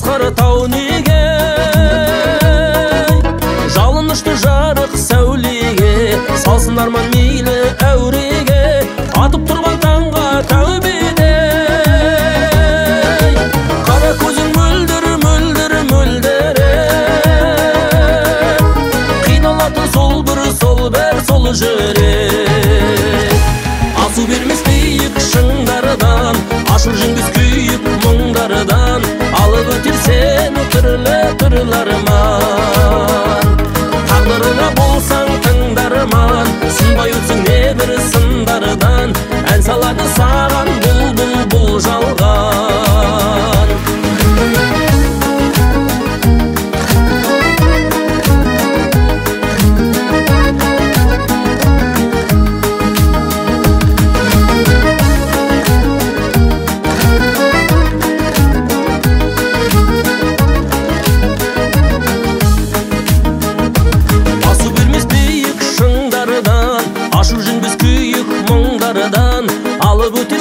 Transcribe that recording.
асқар тау неге, жалынышты жарық сәулеге, салсын арман мейлі әуреге, атып тұрған таңға тәубеде. Қара көзің мөлдір, мөлдір, мөлдіреп, қиналатын сол бір, сол жүрек. Асу бермес биік шыңдардан, ашыл жеңбес күйік мұңдардан, алып өтер сені түрлі арман. Тағдырыңа болсаң тыңдарман, сынбай өтсің небір сындардан, ән салады саған бұл жалған. Ашу жеңбес күйік мұңдардан, алып өтер